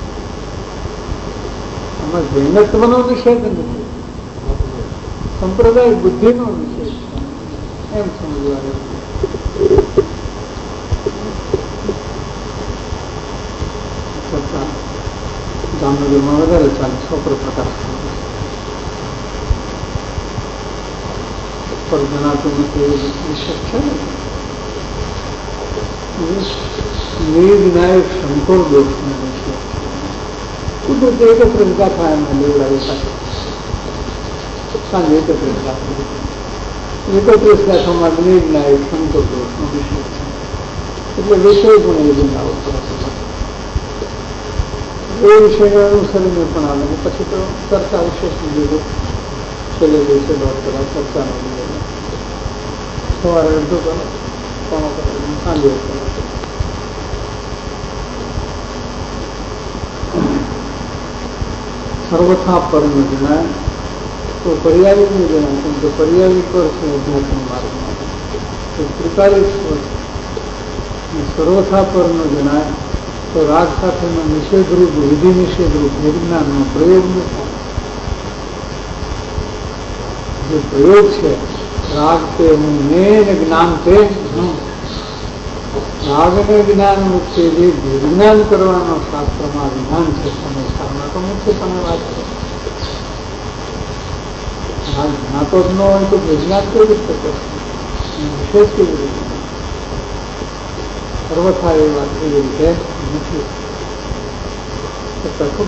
આમાં જૈનત્વનો નિષેધ નથી, સંપ્રદાય બુદ્ધિનો નિષેધ છે એમ સમજવાનું. જામનગરમાં વધારે ચાલે છોકરો પ્રકાશ પર જણાતું નથી વિશેષ છે ને. નિર્ણાયક શંકર દોષનો વિષય કુદરતી એકત્રિત ગાથા એમને લેવડાવી શકે. સાંજે એકત્રિત ગાથા, 31 ગાથામાં નિર્ણાયક શંકર દોષનો વિષય છે. એટલે વિષય પણ એ બનાવો એ વિષયને અનુસરીને પણ આવે. પછી તો ચર્ચા વિશેષ લીધો છેલ્લે દિવસે દોડ કલાક ચર્ચાનો લીધો, સવારે અડધો કલાક, પોણો કલાક, સાંજે કલાક. સર્વથા પરમ જણાય તો પર્યાયને જણાય, કેમ કે પર્યાય પર છે અધ્યાત્મ માર્ગમાં. તો 43 વર્ષ સર્વથા પરમ જણાય તો રાગ સાથેનો નિષેધરૂપ, વિધિ નિષેધરૂપ નિર્જ્ઞાનનો પ્રયોગ ન થાય. જે પ્રયોગ છે રાગ તે હું ને જ્ઞાન તે રાગને જ્ઞાન મુક્તિ જે વિજ્ઞાન કરવાનો શાસ્ત્રમાં વિધાન છે સંસ્કારમાં તો મુખ્યપણે વાત છે. રાગ જ્ઞાતો જ ન હોય તો વિજ્ઞાન કેવી રીતે કરશે, નિષેધ કેવી રીતે? સર્વથા એ વાત એવી રીતે નથી. કરતા ખૂબ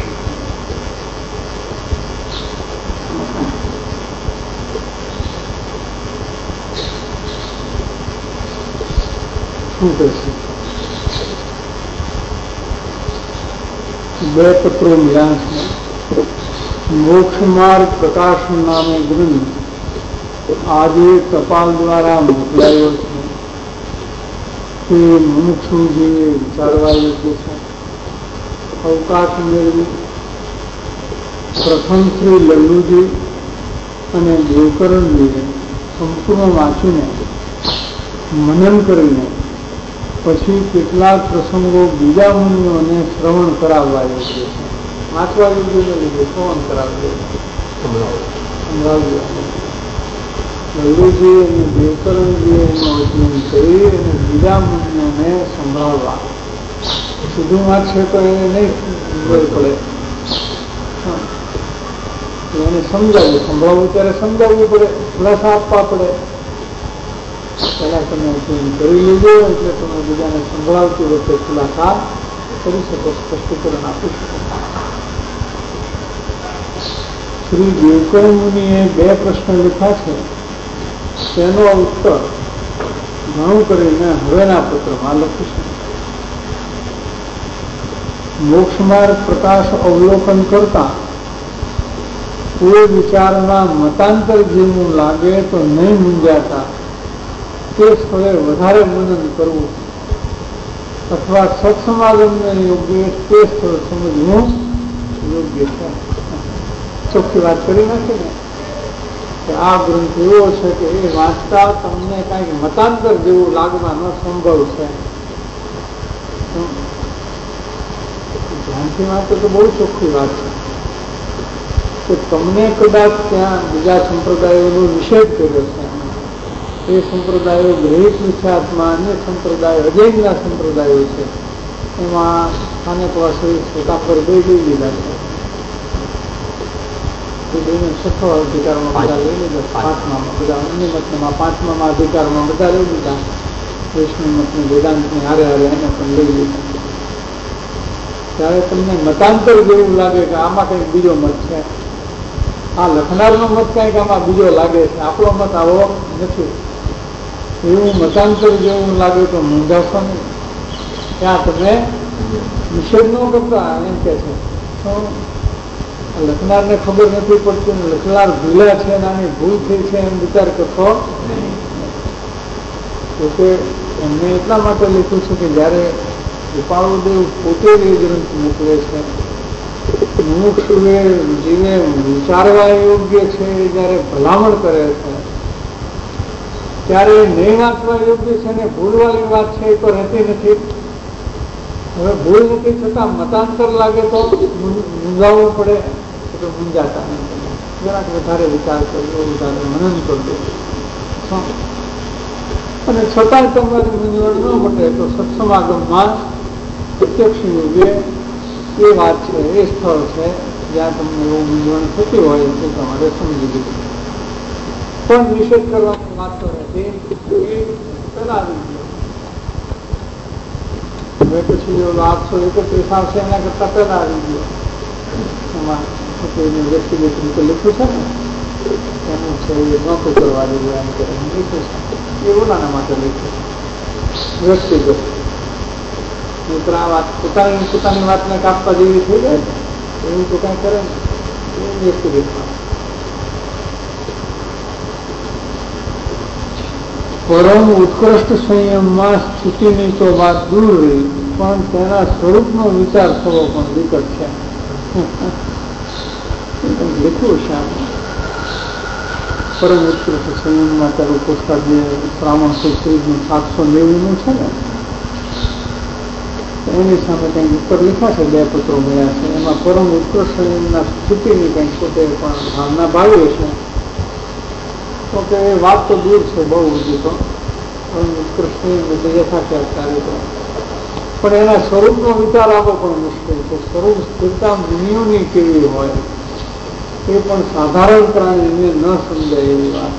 શું કરશે? બે પત્રો મળ્યા છે. મોક્ષ માર્ગ પ્રકાશ નામે ગ્રંથ આજે ટપાલ દ્વારા મોકલાયો છે. તે મુમુક્ષુજીએ વિચારવા યોગ્ય છે. અવકાશ મેળવી પ્રથમ શ્રી લલ્લુજી અને દેવકરણજીએ સંપૂર્ણ વાંચીને મનન કરીને પછી કેટલાક પ્રસંગો બીજા મુનિઓને શ્રવણ કરાવવા યોગ્ય છે. વાંચવા યોગ્ય લીધે શ્રવણ કરાવવું લલ્લુજી અને દેવકરણજીએ એનું અધ્યયન કરી અને બીજા મુનિઓને સંભળાવવા. સીધું વાંચશે તો એને નહીં પડે, એને સમજાવવું, સંભળાવવું ત્યારે સમજાવવું પડે, ખુલાસા આપવા પડે. પહેલા તમે અધ્યયન કરી લેજો એટલે તમે બીજાને સંભળાવતી વખતે ખુલાસા કરી શકો, સ્પષ્ટીકરણ આપી શકો. શ્રી દેવકરણ મુનિએ બે પ્રશ્ન લખ્યા છે. તેનો ઉત્તર ઘણું કરીને હવેના પત્રમાં લખીશું. મોક્ષમાર્ગ પ્રકાશ અવલોકન કરતા કોઈ વિચારના મતાંતર જેવું લાગે તો નહીં મૂંઝાતા તે સ્થળે વધારે મનન કરવું અથવા સત્સમાગમને યોગ્ય તે સ્થળ સમજવું યોગ્ય છે. ચોખ્ખી વાત કરી નાખી ને કે આ ગ્રંથ એવો છે કે એ વાંચતા તમને કઈક મતાંતર જેવું લાગવાનો સંભવ છે. ધ્યાનથી વાંચો તો બહુ ચોખ્ખી વાત છે કે તમને કદાચ ત્યાં બીજા સંપ્રદાયોનો નિષેધ કર્યો છે. એ સંપ્રદાયો ગ્રહિત મિથ્યાત્મા અને સંપ્રદાય અજૈનના સંપ્રદાયો છે. એમાં સ્થાનકવાસી સ્વતાંબર બે લઈ લીધા છે. એ બેને છઠ્ઠો અધિકારમાં બધા લઈ લીધા. પાંચમામાં બધા અન્ય મતમાં પાંચમામાં અધિકારમાં બધા લઈ લીધા. વૈષ્ણવ મતને વેદાંતની હારે હારે એને પણ લઈ લીધા. ત્યારે તમને મતાંતર જેવું લાગે કે આમાં કંઈક બીજો મત છે, આ લખનારનો મત કંઈક આમાં બીજો લાગે છે, આપણો મત આવો નથી, એવું મતાંતર જેવું લાગે તો મૂંઝાશો નહીં. ત્યાં તમે નિષેધ ન કરતા એમ કે છે લખનારને ખબર નથી પડતી, લખનાર ભૂલ્યા છે અને આની ભૂલ થઈ છે એમ વિચાર કરતો. જોકે એમને એટલા માટે લખ્યું છે કે જયારે કૃપાળુદેવ પોતે એ ગ્રંથ મોકલે છે, મુમુક્ષુએ જીવે વિચારવા યોગ્ય છે જયારે ભલામણ કરે છે ત્યારે નહીં વાંચવા યોગ્ય છે ને ભૂલવાળી વાત છે એ તો રહેતી નથી. હવે ભૂલ નથી છતાં મતાંતર લાગે તો મૂંઝાવવું પડે તો મૂંઝાતા નથી. જરાક વધારે વિચાર કરજો, વધારે મનન કરજો અને છતાંય તમારી મૂંઝવણ ન મટે તો સત્સમાગમમાં પ્રત્યક્ષ યોગ્ય એ વાત છે, એ સ્થળ છે જ્યાં તમને એવું મૂંઝવણ થતી હોય તો તમારે સમજી દીધું. પણ નિષેધ કરવાની વાત નથી, ચલાવી દો. હવે પછી 831 આવશે એના કરતા પહેલા આવી ગયો. એમાં વ્યક્તિગત રીતે લખ્યું છે ને એનું છે એ નહોતું કરવા દેવું એમ કરીને લખ્યું છે. એ ઓલાના માટે લખ્યું છે વ્યક્તિગત. મિત્ર આ વાત પોતાની વાતને કાપવા જેવી થઈ જાય ને એવું તો કઈ કરે ને એ વ્યક્તિગત. પરમ ઉત્કૃષ્ટ સંયમમાં સ્થિતિની તો વાત દૂર રહી પણ તેના સ્વરૂપનો વિચાર થવો પણ વિકટ છે. લખ્યું છે પરમ ઉત્કૃષ્ટ સંયમમાં તારું પુસ્તક જે બ્રાહ્મણ સુશ્રીનું 790 છે ને એની સામે કંઈક ઉપર લખ્યા છે, બે પત્રો મળ્યા છે. એમાં પરમ ઉત્કૃષ્ટ સંયમના સ્થિતિની કંઈક પોતે પણ ભાવના ભાવી છે. તો કે એ વાત તો દૂર છે બહુ બધી, તો પરમ ઉત્કૃષ્ટ યથાખ્યાત તો પણ એના સ્વરૂપનો વિચાર આપવો પણ મુશ્કેલ છે. સ્વરૂપ સ્થિરતા મુનિઓની કેવી હોય એ પણ સાધારણ પ્રાણીને ન સમજાય એવી વાત.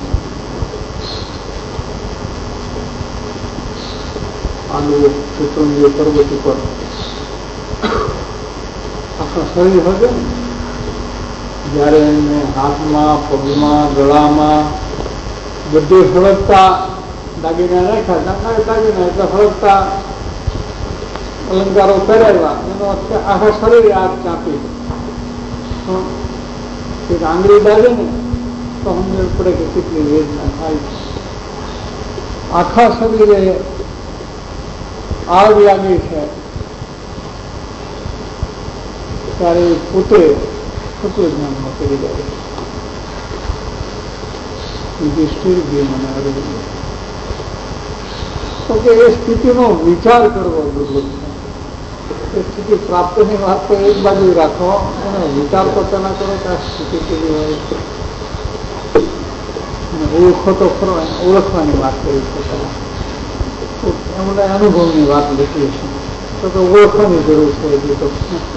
આનું પર્વત ઉપર માણસનું શરીર હોય ને, જયારે એને હાથમાં, પગમાં, ગળામાં બધે ફળકતા દાગીના રાખ્યા, દાગીના એટલે ફળકતા અલંકારો પહેરાવ્યા, એનો આખા શરીરે આગ ચાંપી એક આંગળી દાગે ને તો સમજણ પડે કે કેટલી વેદના થાય છે. આખા શરીરે આગ લાગી છે ત્યારે પોતે શુક્લ જ્ઞાનમાં કરી જાય. યુધિષ્ઠિર મને તો કે એ સ્થિતિનો વિચાર કરવો દુર્લભ છે. એ સ્થિતિ પ્રાપ્તની વાત તો એક બાજુ રાખો અને વિચાર તો તેના કરો કે આ સ્થિતિ કેવી હોય અને ઓળખો તો ખરો, ઓળખવાની વાત કરી છે પેલા એમને અનુભવની વાત લીધી છે તો ઓળખવાની જરૂર છે. હજી તો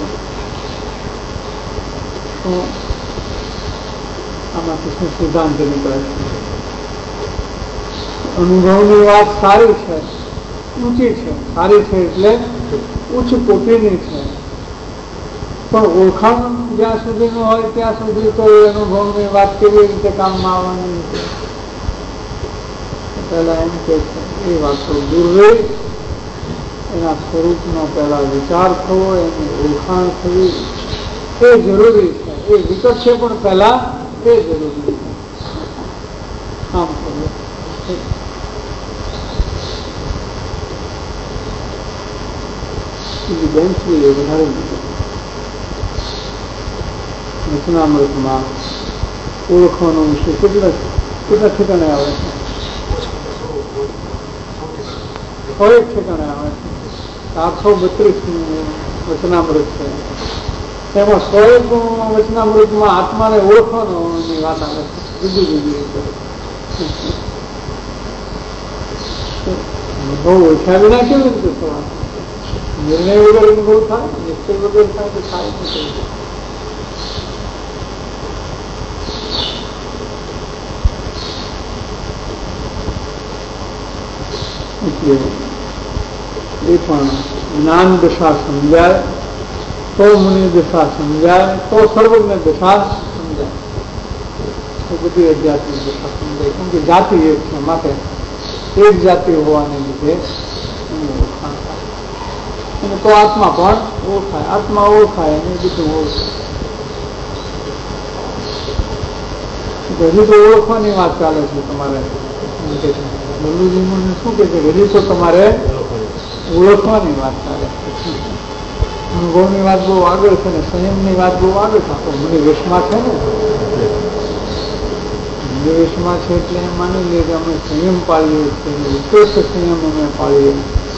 આમાંથી શું સિદ્ધાંત નીકળે છે? અનુભવની વાત સારી છે, ઊંચી છે, સારી છે એટલે ઉચ્ચ કોટીની છે, પણ ઓળખાણ જ્યાં સુધીનું હોય ત્યાં સુધી તો એ અનુભવની વાત કેવી રીતે કામમાં આવવાની છે? પહેલા એમ કે એ વાત તો દૂર રહી, એના સ્વરૂપનો પહેલા વિચાર થવો, એની ઓળખાણ થવી એ જરૂરી છે. એ વિકટ છે પણ પહેલા એ જરૂરી છે. આમ કરવું બેન્ચી એ વધારે વચનામૃતમાં ઓળખવાનો વિષય કેટલા ઠેકાણે આવે છે? એક ઠેકાણે આવે છે. 732 વચનામૃત છે. એમાં 100 વચનામૃતમાં આત્માને ઓળખવાની વાત આવે છે. જુદી જુદી રીતે બહુ ઓછા વિના કેવી રીતે થવા? નિર્ણય વગર અનુભવ થાય, નિશ્ચય વગર થાય તો થાય નથી. એટલે એ પણ જ્ઞાન દશા સમજાય તો મુનિ દશા સમજાય તો સર્વજ્ઞ દશા સમજાય. એ બધી અધ્યાત્મિક દશા સમજાય. કેમ કે જાતિ એક છે, માટે એક જાતિ હોવાને લીધે એનું ઓળખાણ થાય અને તો આત્મા પણ ઓળખાય. આત્મા ઓળખાય અને બધું ઓળખાય. હજી તો ઓળખવાની વાત ચાલે છે તમારે. બલ્લુજી મને શું કે છે? હજી તો તમારે ઓળખવાની વાત ચાલે છે. અનુભવની વાત બહુ આગળ છે ને સંયમની વાત બહુ આગળ છે. મને વેશમાં છે ને, વેશમાં છે એટલે એમ માની લે કે અમે સંયમ પાળીએ છીએ, વિશેષ સંયમ અમે પાળીએ,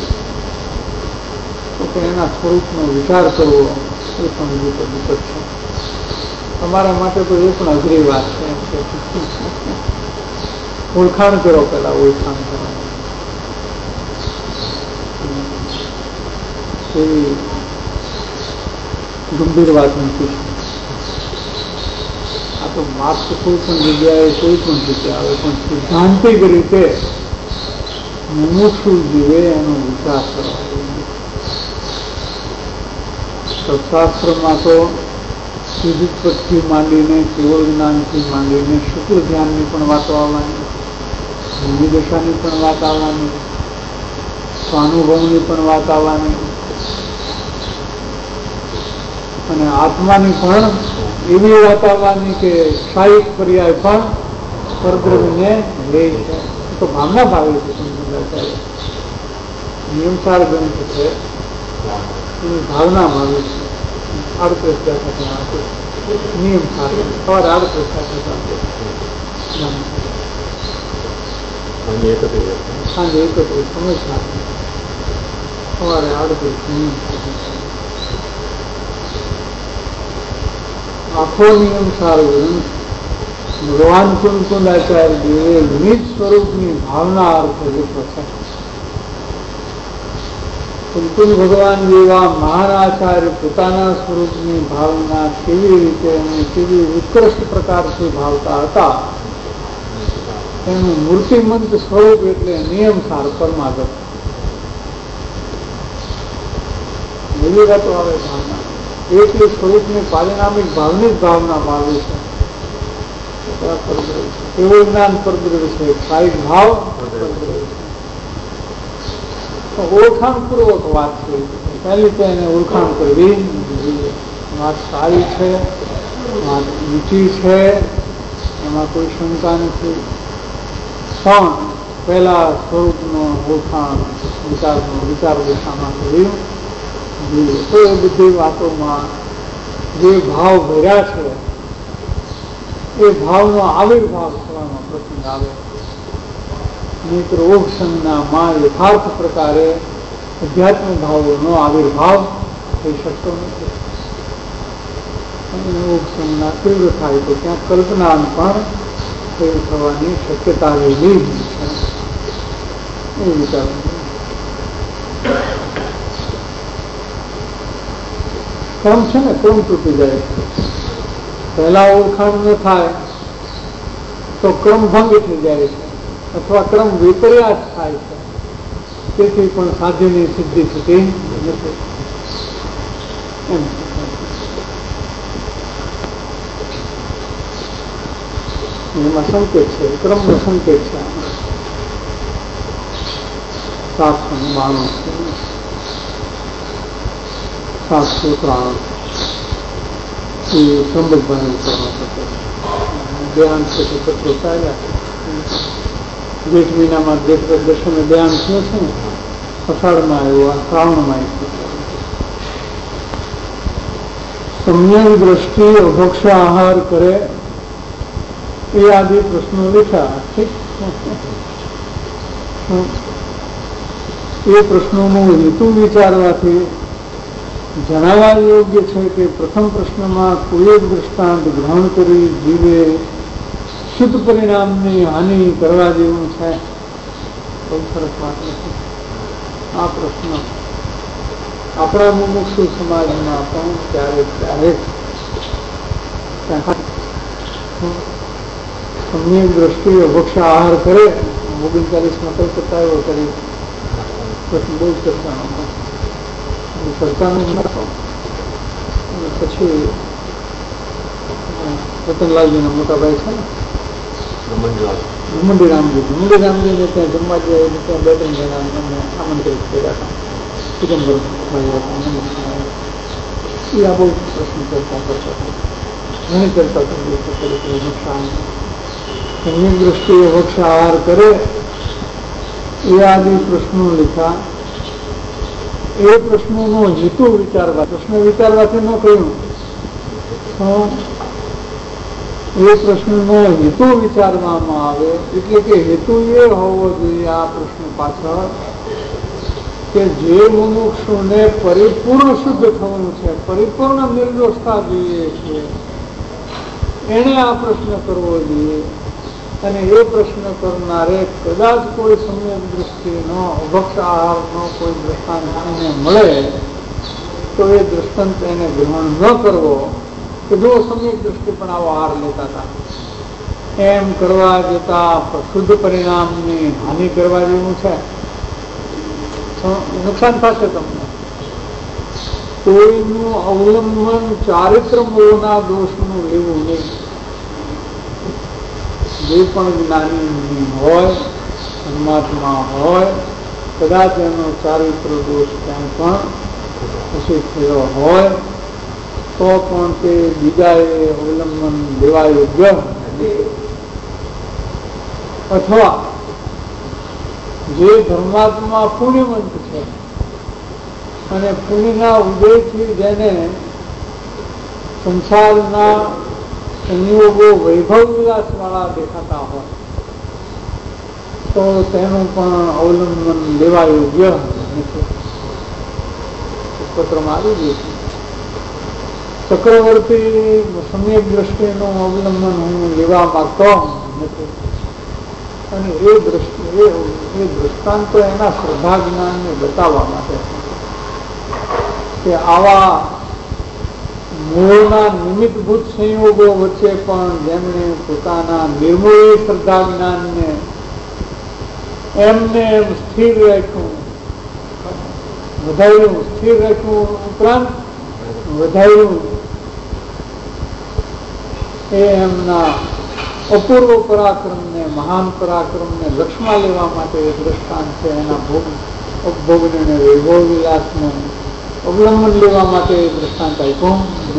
તો એના સ્વરૂપનો વિચાર કરવો એ પણ વિકટ છે. તમારા માટે તો એ પણ અઘરી વાત છે. ઓળખાણ કરો, પેલા ઓળખાણ કરો. એવી ગંભીર વાત નથી. આ તો વાત તો કોઈ પણ જગ્યાએ કોઈ પણ જગ્યાએ આવે, પણ સિદ્ધાંતિક રીતે મુમુક્ષુ જીવે એનો વિચાર કરવા જોઈએ. શાસ્ત્રમાં તો વિદ્યુતપથથી માંડીને કેવળ જ્ઞાનથી માંડીને શુક્લ ધ્યાનની પણ વાતો આવવાની, નિદશાની પણ વાત આવવાની, સ્વાનુભવની પણ વાત આવવાની અને આત્માની પણ એવી વાત આવવાની કે સાહિક પર્યાય પણ પરદ્રવ્યને લે છે. તો ભાવના ભાવે છે. નિયમસાર ગ્રંથ છે, એની ભાવના ભાવે છે. 38 નિયમ સાર સવારે 38 સાંજે 31 સમજ સવારે 38 આખો નિયમ સારો ગ્રંથ ભગવાન કુલકુંદાચાર્યજીએ નિજ સ્વરૂપની ભાવના અર્થ લીધો છે. કુલકુલ ભગવાન જેવા મહાન આચાર્ય પોતાના સ્વરૂપની ભાવના કેવી રીતે અને કેવી ઉત્કૃષ્ટ પ્રકારથી ભાવતા હતા એનું મૂર્તિમંત સ્વરૂપ એટલે નિયમસાર પરમાગત. એવી વાતો આવે ભાવના. એકલી સ્વરૂપની પારિણામિક ભાવની જ ભાવનામાં આવી છે. એવો જ્ઞાન પરદ્રવ્ય છે, કાયિક ભાવ પરદ્રવ્ય છે. ઓળખાણ પૂર્વક વાત છે. પહેલી તો એને ઓળખાણ કરવી જોઈએ. વાત સારી છે, વાત ઊંચી છે, એમાં કોઈ શંકા નથી. પણ પહેલા સ્વરૂપનો ઓળખાણ વિચાર દિશામાં કર્યું જોઈએ. તો એ બધી વાતોમાં જે ભાવ ભર્યા છે એ ભાવનો આવિર્ભાવ થવાનો પ્રસંગ આવે. મિત્ર ઓક્ષનામાં યથાર્થ પ્રકારે અધ્યાત્મ ભાવોનો આવિર્ભાવ થઈ શકતો નથી. ઓક્ષના તીવ્ર થાય તો ત્યાં કલ્પના પણ થવાની શક્યતા રહેલી છે. એ વિચાર ક્રમ છે ને, ક્રમ તૂટી જાય. પહેલા ઓળખાણ ન થાય તો ક્રમ ભંગ થઈ જાય છે, અથવા ક્રમ વિપર્યાસ થાય છે. તેથી પણ સાધ્યની સિદ્ધિ થતી નથી. એમાં સંકેત છે, ક્રમનો સંકેત છે. 792 793 એ સંબંધભાઈ દેહાંત પછી પત્રો ચાલ્યા. જેઠ મહિનામાં દર્શને દેહાંત થયો છે ને, અષાઢમાં આવ્યો, આ શ્રાવણમાં સમ્યક દ્રષ્ટિ અભક્ષ આહાર કરે એ આદિ પ્રશ્નો લખ્યા. એ પ્રશ્નોનો હેતુ વિચારવાથી જણાવવા યોગ્ય છે કે પ્રથમ પ્રશ્નમાં કોઈ એક દ્રષ્ટાંત ગ્રહણ કરી જીવે શુદ્ધ પરિણામની હાનિ કરવા જેવું છે. બહુ સરસ વાત નથી. આ પ્રશ્ન આપણા મુમુક્ષુ સમાજમાં પણ ક્યારેક સમ્યક દ્રષ્ટિ અભક્ષ આહાર કરે. 39માં કલકત્તા એવો કરી પ્રશ્ન બહુ ચર્ચાનું પછી રતનલાલજીના મોટા ભાઈ છે ને, ઘુમંડી રામજીને ત્યાં જમવા જાય. ત્યાં 2-3 જણા એમને આમંત્રિત કર્યા હતા. ચિદમ્બર એ આ બહુ પ્રશ્ન ચર્ચા કરતા હતા. ઘણી ચર્ચા કરી સમ્યક દ્રષ્ટિએ વક્ષ આહાર કરે એ આદિ પ્રશ્નો લીધા. એ પ્રશ્નોનો હેતુ વિચારવા, પ્રશ્ન વિચારવાથી ન કહ્યું, એ પ્રશ્નનો હેતુ વિચારવામાં આવે. એટલે કે હેતુ એ હોવો જોઈએ આ પ્રશ્ન પાછળ કે જે મુમુક્ષુને પરિપૂર્ણ શુદ્ધ થવાનું છે, પરિપૂર્ણ નિર્દોષતા જોઈએ છે, એને આ પ્રશ્ન કરવો જોઈએ. અને એ પ્રશ્ન કરનારે કદાચ કોઈ સમ્યક દ્રષ્ટિનો અભક્ષ આહારનો કોઈ દ્રષ્ટાંત એને મળે તો એ દ્રષ્ટાંત એને ગ્રહણ ન કરવો. કે જો સમ્યક દ્રષ્ટિ પણ આવો આહાર લેતા હતા, એમ કરવા જતા શુદ્ધ પરિણામની હાનિ કરવા જેવું છે, નુકસાન થશે તમને. કોઈનું અવલંબન ચારિત્ર મૂળના દોષનું લેવું નહીં. જે પણ જ્ઞાની હોય, પરમાત્મા હોય, કદાચ એનો ચારિત્ર દોષ ક્યાંય પણ પછી થયો હોય તો પણ તે બીજાએ અવલંબન લેવા યોગ્ય. અથવા જે ધર્માત્મા પુણ્યવંત છે અને પુણ્યના ઉદયથી જેને સંસારના સંયોગો વૈભવ વિલાસ વાળા દેખાતા હોય તો તેનું પણ અવલંબન લેવા યોગ્ય નથી. પત્રમાં આવી ગયું છે ચક્રવર્તી સમ્યક દ્રષ્ટિનું અવલંબન હું લેવા માંગતો નથી. અને એ દ્રષ્ટાંતો એના શ્રદ્ધા જ્ઞાનને બતાવવા માટે કે આવા મૂળના નિમિત્તભૂત સંયોગો વચ્ચે પણ જેમણે પોતાના નિર્મૂળ શ્રદ્ધા જ્ઞાનને એમને એમ સ્થિર રાખ્યું, વધાર્યું, સ્થિર રાખ્યું ઉપરાંત વધાર્યું એ એમના અપૂર્વ પરાક્રમને, મહાન પરાક્રમને લક્ષ્યમાં લેવા માટે એક દ્રષ્ટાંત છે. એના ભોગ ઉપભોગને અને વૈભવ વિલાસનું અવલંબન લેવા માટે એક દ્રષ્ટાંત આપ્યું.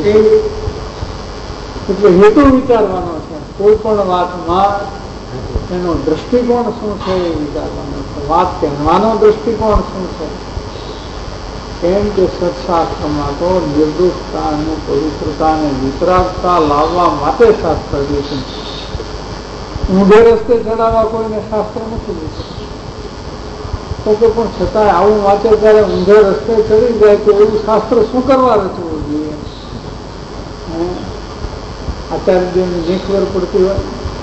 એટલે હેતુ વિચારવાનો છે. કોઈ પણ વાતમાં એનો દ્રષ્ટિકોણ શું છે એ વિચારવાનો છે. વાત કહેવાનો દ્રષ્ટિકોણ શું છે? કેમ કે સત્શાસ્ત્રમાં તો નિર્દોષતા અને પવિત્રતા અને વિતરાગતા લાવવા માટે શાસ્ત્ર દીધું. ઊંધે રસ્તે ચડાવવા કોઈને શાસ્ત્ર નથી દીધું. તો પણ છતાં આવું વાંચે ત્યારે ઊંધે રસ્તે ચડી જાય તો એવું શાસ્ત્ર શું કરવા રચવું જોઈએ? આચાર્યની જે ખબર પડતી હોય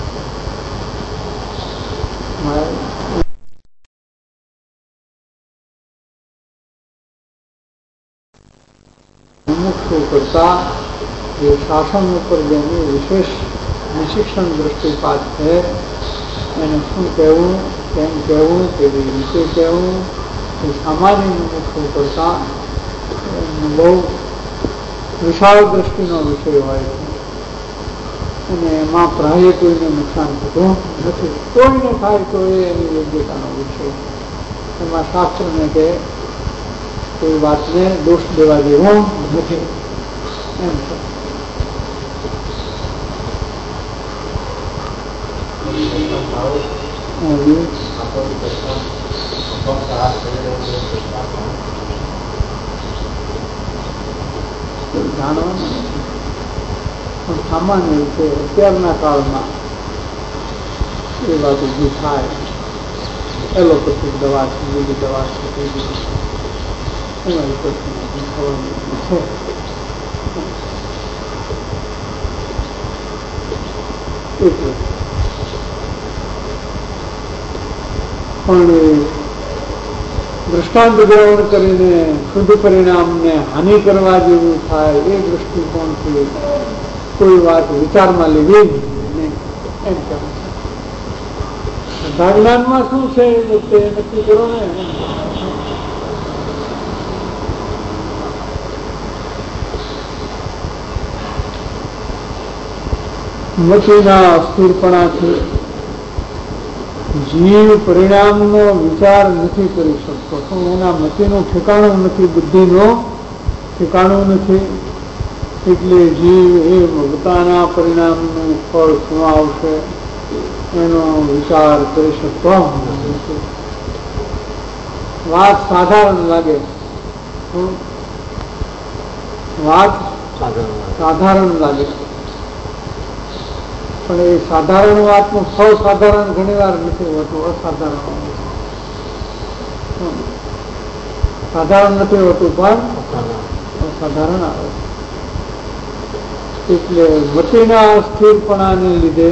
મુમુક્ષુ કરતા જે શાસન ઉપર જેની વિશેષ વિશિક્ષણ દ્રષ્ટિપાત છે એને શું કહેવું, કેમ કહેવું, કેવી રીતે કહેવું, એ સામાન્ય મુમુક્ષુ કરતા બહુ વિશાળ દ્રષ્ટિનો વિષય હોય છે. અને એમાં પ્રાય કોઈને નુકસાન થતું નથી. કોઈને થાય તો એની યોગ્યતાનો વિષય. એમાં શાસ્ત્રને કે કોઈ વાતને દોષ દેવા જેવો નથી એમ છે. જાણવાનું પણ સામાન્ય રીતે અત્યારના કાળમાં એ વાત ઊભી થાય. એલોપેથિક દવા છે, બીજી દવા છે, એના વિશે છે. એટલે પણ દૃષ્ટાંત ગ્રહણ કરીને શુદ્ધ પરિણામને હાનિ કરવા જેવું થાય એ દ્રષ્ટિકોણથી કોઈ વાત વિચારમાં લેવી નહીં એમ કહે. જ્ઞાનમાં શું છે તે નક્કી કરો ને. મતિના અસ્થિરપણાથી જીવ પરિણામનો વિચાર નથી કરી શકતો. શું એના મતિનું ઠેકાણું નથી, બુદ્ધિનું ઠેકાણું નથી. એટલે જીવ એ પોતાના પરિણામનું ફળ શું આવશે એનો વિચાર કરી શકતો નથી. વાત સાધારણ લાગે, વાત સાધારણ લાગે, પણ એ સાધારણ વાતનું ફળ સાધારણ ઘણી વાર નથી હોતું, અસાધારણ. સાધારણ નથી હોતું પણ અસાધારણ આવે. એટલે મતિના સ્થિરપણાને લીધે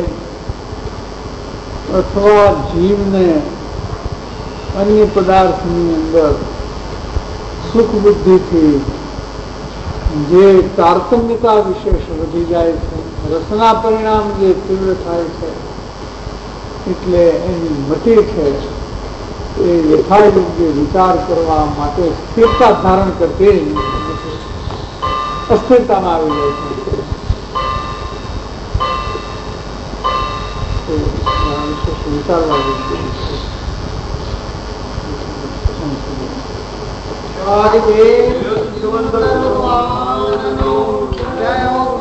અથવા જીવને અન્ય પદાર્થની અંદર સુખ બુદ્ધિથી જે તારતમ્યતા વિશેષ વધી જાય છે, રસના પરિણામ જે તીવ્ર થાય છે, એટલે એની મતિ છે એ યથાયોગ્ય વિચાર કરવા માટે સ્થિરતા ધારણ કરતી અસ્થિરતામાં આવી જાય છે. વિચારવા વિશે